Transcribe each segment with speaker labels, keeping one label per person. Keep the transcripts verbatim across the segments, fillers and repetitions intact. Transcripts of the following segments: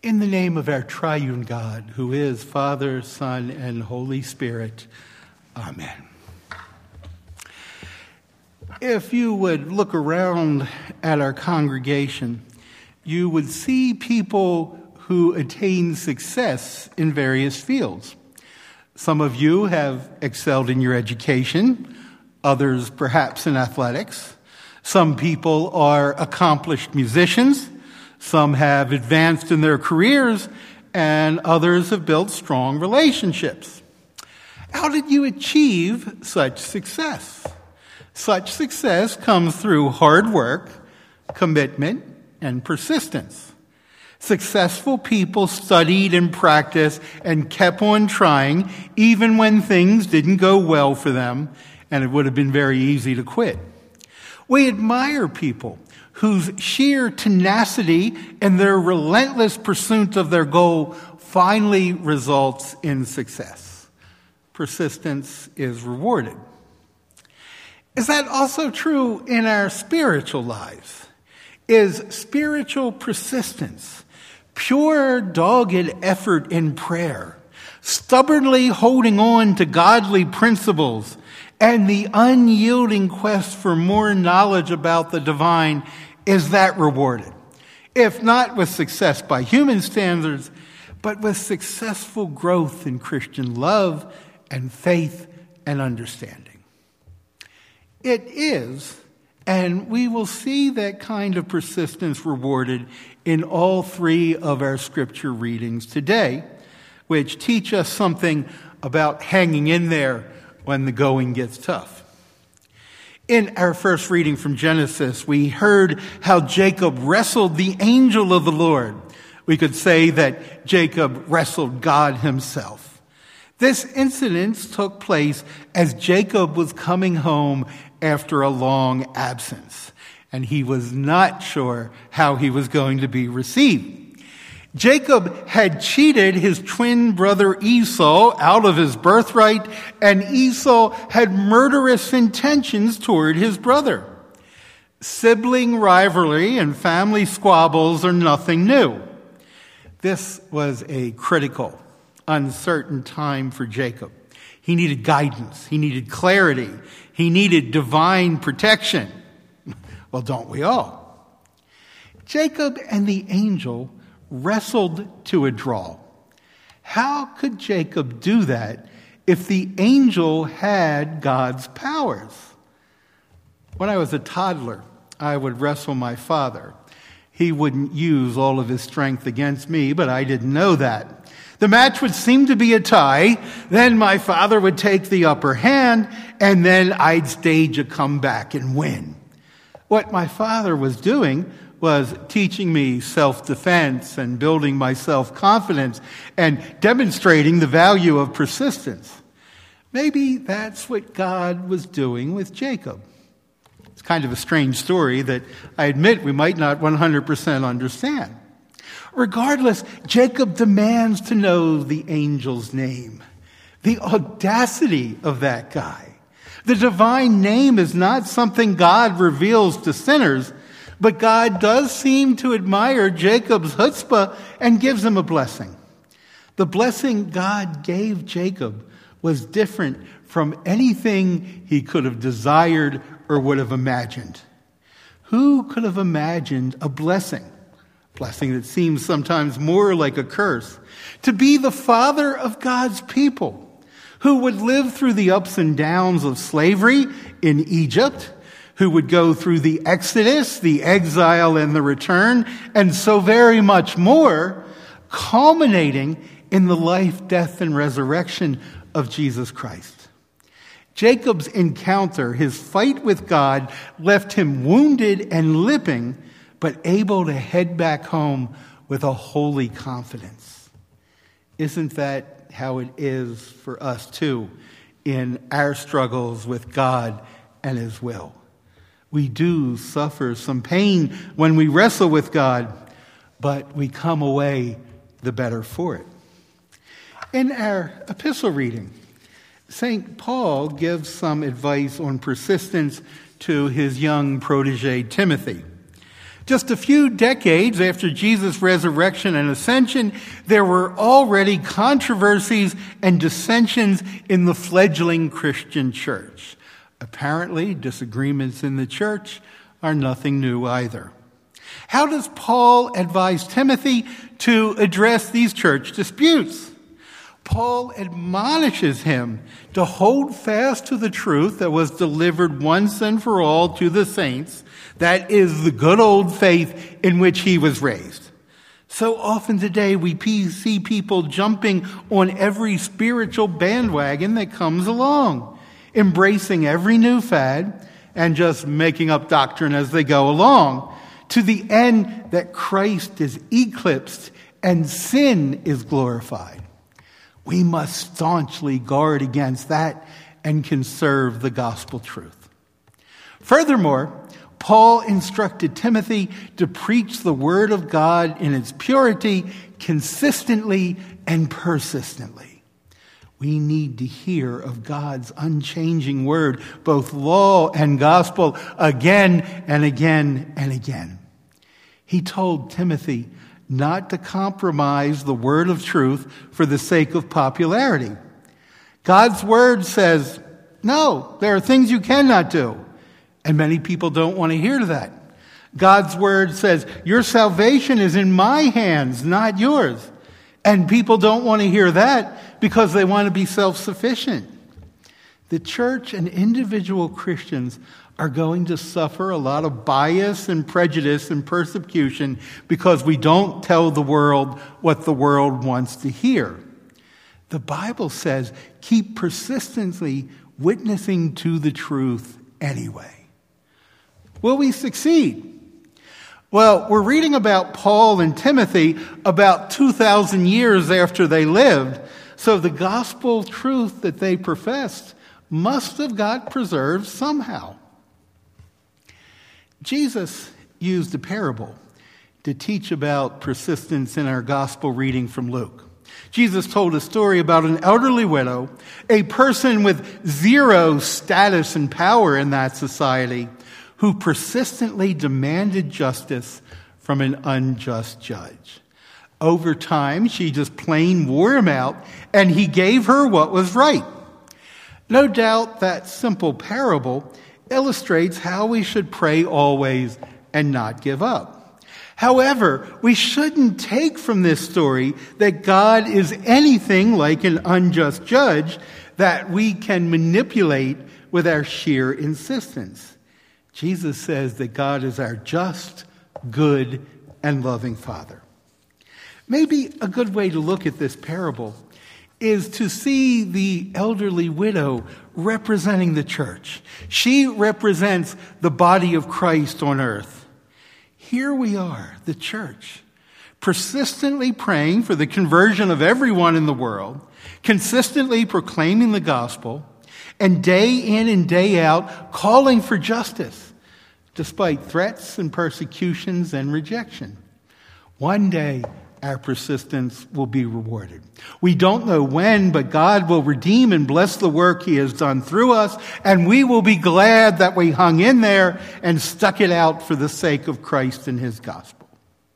Speaker 1: In the name of our triune God, who is Father, Son, and Holy Spirit, Amen. If you would look around at our congregation, you would see people who attain success in various fields. Some of you have excelled in your education, others perhaps in athletics. Some people are accomplished musicians. Some have advanced in their careers, and others have built strong relationships. How did you achieve such success? Such success comes through hard work, commitment, and persistence. Successful people studied and practiced and kept on trying, even when things didn't go well for them, and it would have been very easy to quit. We admire people whose sheer tenacity and their relentless pursuit of their goal finally results in success. Persistence is rewarded. Is that also true in our spiritual lives? Is spiritual persistence, pure, dogged effort in prayer, stubbornly holding on to godly principles, and the unyielding quest for more knowledge about the divine, is that rewarded? If not with success by human standards, but with successful growth in Christian love and faith and understanding. It is, and we will see that kind of persistence rewarded in all three of our scripture readings today, which teach us something about hanging in there when the going gets tough. In our first reading from Genesis, we heard how Jacob wrestled the angel of the Lord. We could say that Jacob wrestled God himself. This incident took place as Jacob was coming home after a long absence, and he was not sure how he was going to be received. Jacob had cheated his twin brother Esau out of his birthright, and Esau had murderous intentions toward his brother. Sibling rivalry and family squabbles are nothing new. This was a critical, uncertain time for Jacob. He needed guidance. He needed clarity. He needed divine protection. Well, don't we all? Jacob and the angel wrestled to a draw. How could Jacob do that if the angel had God's powers? When I was a toddler, I would wrestle my father. He wouldn't use all of his strength against me, but I didn't know that. The match would seem to be a tie. Then my father would take the upper hand, and then I'd stage a comeback and win. What my father was doing was teaching me self-defense and building my self-confidence and demonstrating the value of persistence. Maybe that's what God was doing with Jacob. It's kind of a strange story that I admit we might not one hundred percent understand. Regardless, Jacob demands to know the angel's name. The audacity of that guy. The divine name is not something God reveals to sinners, but God does seem to admire Jacob's chutzpah and gives him a blessing. The blessing God gave Jacob was different from anything he could have desired or would have imagined. Who could have imagined a blessing, blessing that seems sometimes more like a curse, to be the father of God's people, who would live through the ups and downs of slavery in Egypt, who would go through the Exodus, the exile, and the return, and so very much more, culminating in the life, death, and resurrection of Jesus Christ. Jacob's encounter, his fight with God, left him wounded and limping, but able to head back home with a holy confidence. Isn't that how it is for us too in our struggles with God and his will? We do suffer some pain when we wrestle with God, but we come away the better for it. In our epistle reading, Saint Paul gives some advice on persistence to his young protege, Timothy. Just a few decades after Jesus' resurrection and ascension, there were already controversies and dissensions in the fledgling Christian church. Apparently, disagreements in the church are nothing new either. How does Paul advise Timothy to address these church disputes? Paul admonishes him to hold fast to the truth that was delivered once and for all to the saints, that is the good old faith in which he was raised. So often today we see people jumping on every spiritual bandwagon that comes along, embracing every new fad and just making up doctrine as they go along, to the end that Christ is eclipsed and sin is glorified. We must staunchly guard against that and conserve the gospel truth. Furthermore, Paul instructed Timothy to preach the word of God in its purity consistently and persistently. We need to hear of God's unchanging word, both law and gospel, again and again and again. He told Timothy not to compromise the word of truth for the sake of popularity. God's word says, no, there are things you cannot do. And many people don't want to hear that. God's word says, your salvation is in my hands, not yours. And people don't want to hear that because they want to be self-sufficient. The church and individual Christians are going to suffer a lot of bias and prejudice and persecution because we don't tell the world what the world wants to hear. The Bible says, keep persistently witnessing to the truth anyway. Will we succeed? Well, we're reading about Paul and Timothy about two thousand years after they lived, so the gospel truth that they professed must have got preserved somehow. Jesus used a parable to teach about persistence in our gospel reading from Luke. Jesus told a story about an elderly widow, a person with zero status and power in that society, who persistently demanded justice from an unjust judge. Over time, she just plain wore him out, and he gave her what was right. No doubt that simple parable illustrates how we should pray always and not give up. However, we shouldn't take from this story that God is anything like an unjust judge that we can manipulate with our sheer insistence. Jesus says that God is our just, good, and loving Father. Maybe a good way to look at this parable is to see the elderly widow representing the church. She represents the body of Christ on earth. Here we are, the church, persistently praying for the conversion of everyone in the world, consistently proclaiming the gospel, and day in and day out calling for justice, despite threats and persecutions and rejection. One day, our persistence will be rewarded. We don't know when, but God will redeem and bless the work he has done through us, and we will be glad that we hung in there and stuck it out for the sake of Christ and his gospel.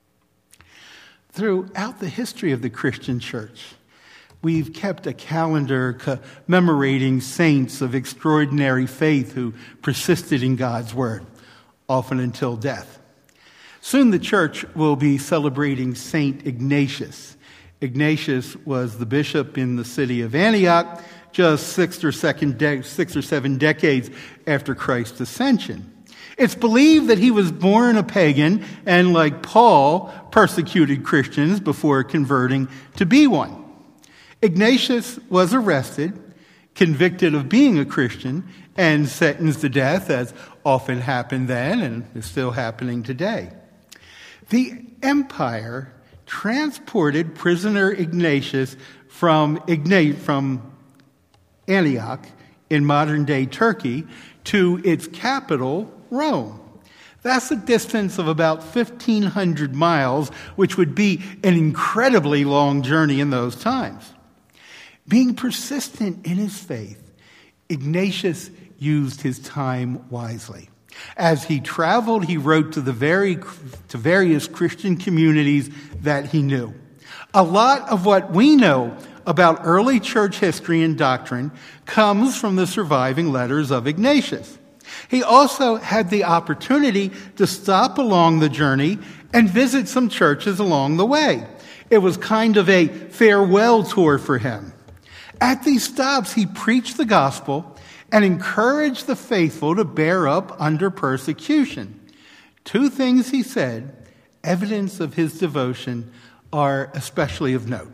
Speaker 1: Throughout the history of the Christian church, we've kept a calendar commemorating saints of extraordinary faith who persisted in God's word, often until death. Soon the church will be celebrating Saint Ignatius. Ignatius was the bishop in the city of Antioch just six or, second de- six or seven decades after Christ's ascension. It's believed that he was born a pagan and, like Paul, persecuted Christians before converting to be one. Ignatius was arrested, convicted of being a Christian, and sentenced to death, as often happened then and is still happening today. The empire transported prisoner Ignatius from, Igna- from Antioch in modern-day Turkey to its capital, Rome. That's a distance of about fifteen hundred miles, which would be an incredibly long journey in those times. Being persistent in his faith, Ignatius used his time wisely. As he traveled, he wrote to the very, to various Christian communities that he knew. A lot of what we know about early church history and doctrine comes from the surviving letters of Ignatius. He also had the opportunity to stop along the journey and visit some churches along the way. It was kind of a farewell tour for him. At these stops, he preached the gospel and encouraged the faithful to bear up under persecution. Two things he said, evidence of his devotion, are especially of note.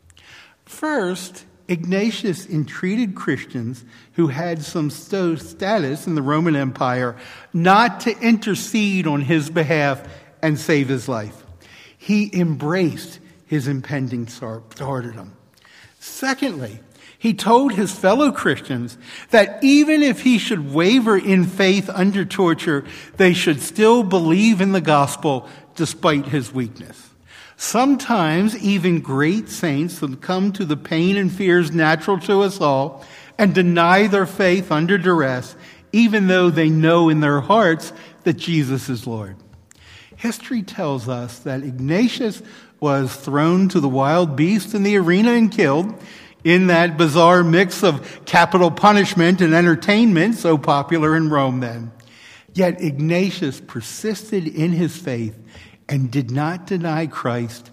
Speaker 1: First, Ignatius entreated Christians who had some sto- status in the Roman Empire not to intercede on his behalf and save his life. He embraced his impending martyrdom. Secondly, he told his fellow Christians that even if he should waver in faith under torture, they should still believe in the gospel despite his weakness. Sometimes even great saints succumb to the pain and fears natural to us all and deny their faith under duress, even though they know in their hearts that Jesus is Lord. History tells us that Ignatius was thrown to the wild beast in the arena and killed in that bizarre mix of capital punishment and entertainment so popular in Rome then. Yet Ignatius persisted in his faith and did not deny Christ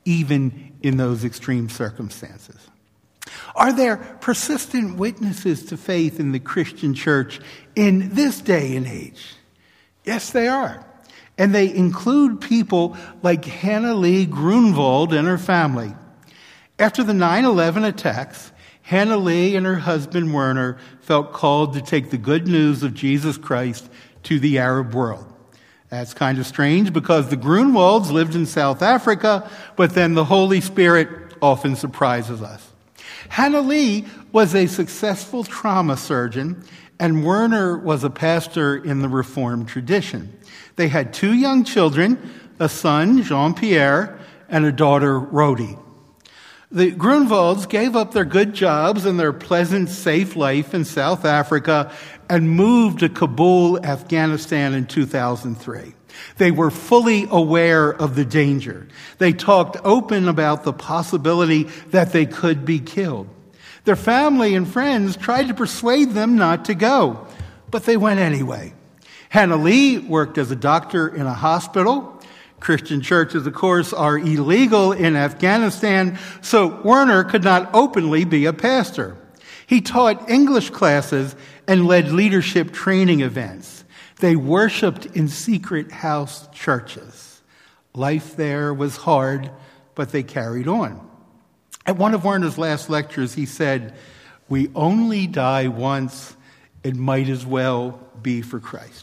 Speaker 1: even in those extreme circumstances. Are there persistent witnesses to faith in the Christian church in this day and age? Yes, they are. And they include people like Hannah Lee Grunwald and her family. After the nine eleven attacks, Hannah Lee and her husband Werner felt called to take the good news of Jesus Christ to the Arab world. That's kind of strange because the Grunwalds lived in South Africa, but then the Holy Spirit often surprises us. Hannah Lee was a successful trauma surgeon, and Werner was a pastor in the Reformed tradition. They had two young children, a son, Jean-Pierre, and a daughter, Rodi. The Grunwalds gave up their good jobs and their pleasant, safe life in South Africa and moved to Kabul, Afghanistan in two thousand three. They were fully aware of the danger. They talked open about the possibility that they could be killed. Their family and friends tried to persuade them not to go, but they went anyway. Hannah Lee worked as a doctor in a hospital. Christian churches, of course, are illegal in Afghanistan, so Werner could not openly be a pastor. He taught English classes and led leadership training events. They worshiped in secret house churches. Life there was hard, but they carried on. At one of Werner's last lectures, he said, "We only die once. It might as well be for Christ."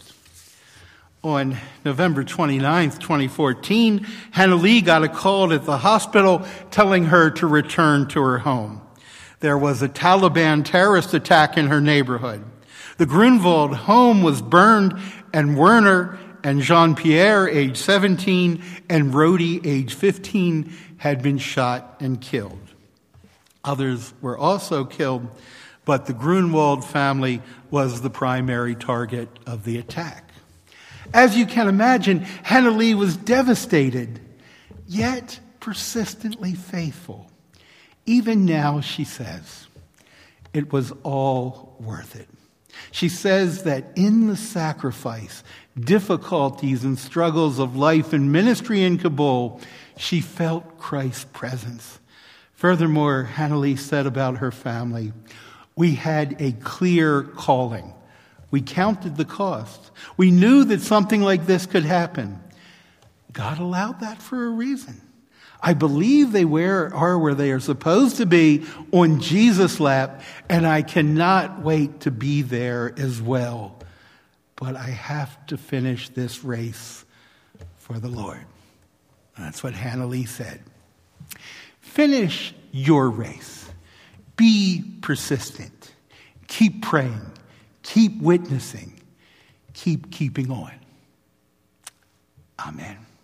Speaker 1: On November twenty-ninth, twenty fourteen, Hannah Lee got a call at the hospital telling her to return to her home. There was a Taliban terrorist attack in her neighborhood. The Grunwald home was burned, and Werner and Jean-Pierre, age seventeen, and Rodi, age fifteen, had been shot and killed. Others were also killed, but the Grunwald family was the primary target of the attack. As you can imagine, Hannah Lee was devastated, yet persistently faithful. Even now, she says, it was all worth it. She says that in the sacrifice, difficulties and struggles of life and ministry in Kabul, she felt Christ's presence. Furthermore, Hannah Lee said about her family, "We had a clear calling. We counted the cost. We knew that something like this could happen. God allowed that for a reason. I believe they are where they are supposed to be, on Jesus' lap, and I cannot wait to be there as well. But I have to finish this race for the Lord." That's what Hannah Lee said. Finish your race. Be persistent. Keep praying. Keep witnessing. Keep keeping on. Amen.